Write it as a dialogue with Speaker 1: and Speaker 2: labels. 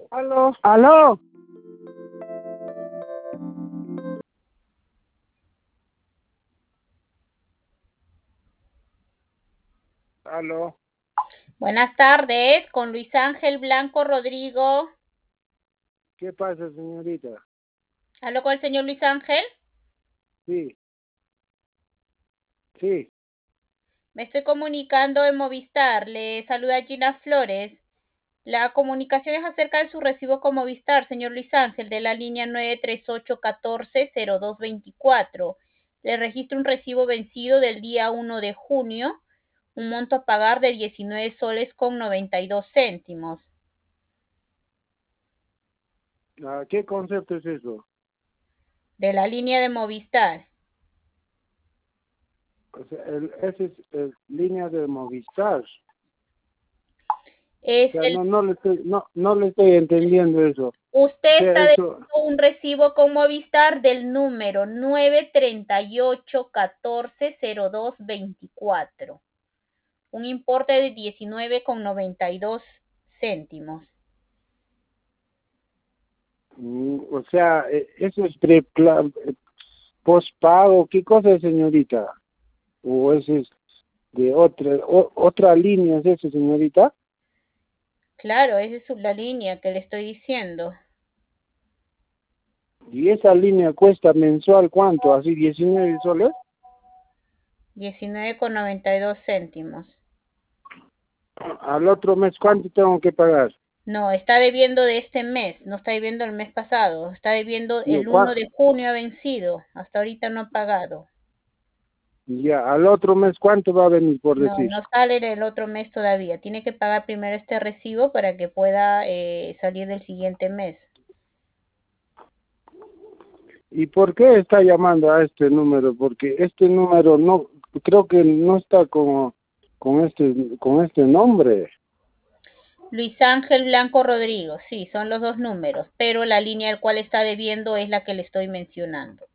Speaker 1: Aló, aló. Aló.
Speaker 2: Buenas tardes, con Luis Ángel Blanco Rodrigo.
Speaker 1: ¿Qué pasa, señorita?
Speaker 2: ¿Hablo con el señor Luis Ángel?
Speaker 1: Sí, sí.
Speaker 2: Me estoy comunicando en Movistar. Le saluda Gina Flores. La comunicación es acerca de su recibo con Movistar, señor Luis Ángel, de la línea 938140224. Le registro un recibo vencido del día 1 de junio, un monto a pagar de 19 soles con 92 céntimos.
Speaker 1: ¿Qué concepto es eso?
Speaker 2: De la línea de Movistar.
Speaker 1: O sea, ese es línea de Movistar. O
Speaker 2: Es
Speaker 1: sea,
Speaker 2: el
Speaker 1: no le estoy entendiendo eso. O
Speaker 2: Usted
Speaker 1: sea,
Speaker 2: está
Speaker 1: eso,
Speaker 2: debiendo un recibo con Movistar del número 938140224, un importe de 19,92 céntimos.
Speaker 1: o sea, eso es pospago. ¿Qué cosa es, señorita? ¿O ese es de otra línea, es eso, señorita?
Speaker 2: Claro, esa es la línea que le estoy diciendo.
Speaker 1: ¿Y esa línea cuesta mensual cuánto? ¿Así 19 soles?
Speaker 2: 19,92 céntimos.
Speaker 1: Al otro mes, ¿cuánto tengo que pagar?
Speaker 2: No, está debiendo de este mes, no está debiendo el mes pasado, está debiendo
Speaker 1: No,
Speaker 2: el 1 de junio ha vencido, hasta ahorita no ha pagado.
Speaker 1: ya, al otro mes, ¿cuánto va a venir, por
Speaker 2: No,
Speaker 1: decir?
Speaker 2: no sale en el otro mes todavía. Tiene que pagar primero este recibo para que pueda salir del siguiente mes.
Speaker 1: ¿Y por qué está llamando a este número? Porque este número no, creo que no está con este nombre.
Speaker 2: Luis Ángel Blanco Rodrigo, sí, son los dos números, pero la línea al cual está debiendo es la que le estoy mencionando.